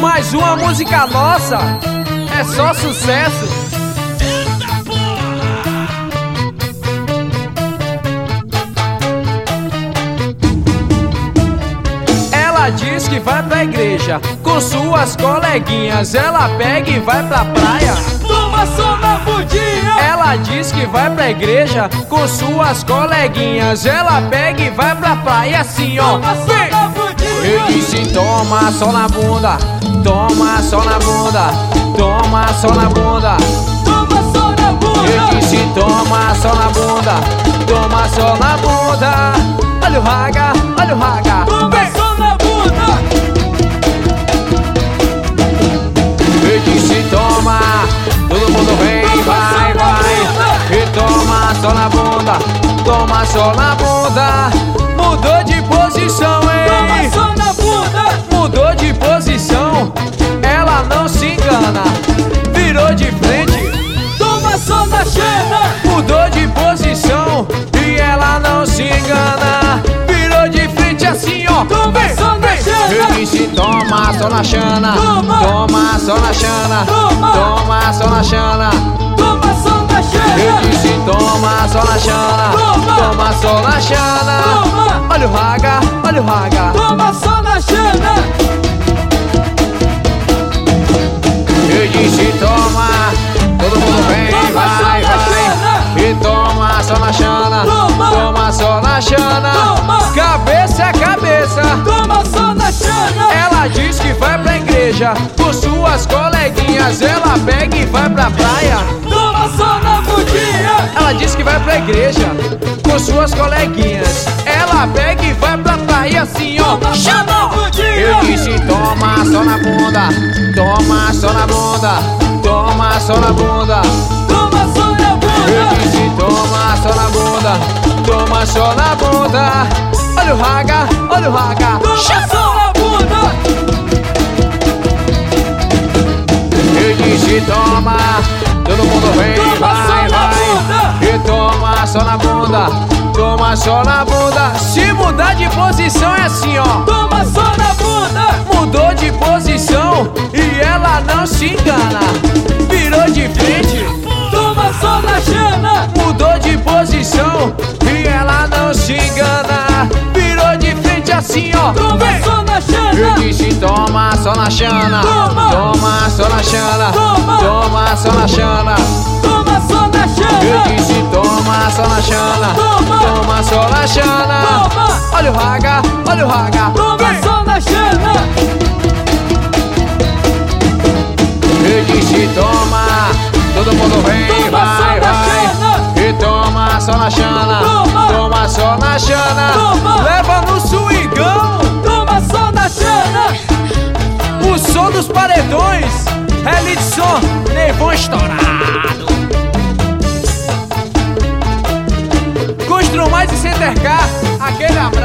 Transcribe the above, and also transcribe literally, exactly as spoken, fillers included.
Mais uma música nossa, é só sucesso. Eita porra! Ela diz que vai pra igreja com suas coleguinhas. Ela pega e vai pra praia. Toma só na bundinha! Ela diz que vai pra igreja com suas coleguinhas. Ela pega e vai pra praia assim, ó. Toma só na bundinha! Eu disse toma só na bunda, toma só na bunda, toma só na bunda. Toma só na bunda! Eu disse toma só na bunda, toma só na bunda. Olha o raga, olha o raga. Toma só na bunda! Eu disse toma, todo mundo vem, vai, vai. E toma só na bunda, toma só na bunda. Mudou de posição, Toma hein? só na bunda! Mudou de posição, ela não se engana. Virou de frente, Toma só na xena! mudou de posição e ela não se engana. Virou de frente assim, ó. Toma Vem, só na vem. xana. Eu disse toma só na xana, Toma. toma só na xana, Toma. toma só na xana. Toma só na Eu xena! disse toma só na xana, Toma. toma só na xana. Toma. Olha o raga, olha o raga. Toma só na xena! Eu disse toma, todo mundo vem, Toma só vai, na xana. vai. E toma só na xana, Toma. toma só na xana. Toma. Cabeça é cabeça. Toma só na xena! Ela diz que vai pra igreja com suas coleguinhas. Ela pega e vai pra praia. Toma só na bundinha! Ela diz que vai pra igreja com suas coleguinhas. Ela pega e vai pra praia assim, ó. Toma só na bundinha! Eu disse toma só na bunda, toma só na bunda, toma só na bunda. Toma só na Eu bunda! disse toma só na bunda, toma só na bunda. Olha o raga, olha o raga. Toma só na bunda! Eu disse toma, todo mundo vem, Toma só vai, na vai. bunda! E toma só na bunda, toma só na bunda. Se mudar de posição é assim, ó. Toma só na bunda! Mudou de posição e ela não se engana. Virou de frente, Toma só na xena! mudou de posição e ela não se engana. Virou de frente assim, ó. Toma Vem. só na Eu xena! disse toma só na xana, Toma. toma só na xana, Toma. toma só na xana. Toma só na Eu xena! disse toma só na xana, Toma. toma só na xana. Toma. Olha o raga, olha o raga. Toma Vem. só na xena! Eu disse toma, todo mundo vem, Toma só vai, na vai. xana. E toma só na xana, Toma. toma só na xana. Toma. Leva no swingão, Toma só na xena! o som dos paredões. É de som, nevão estourado. Constru mais e Center K, aquele abraço.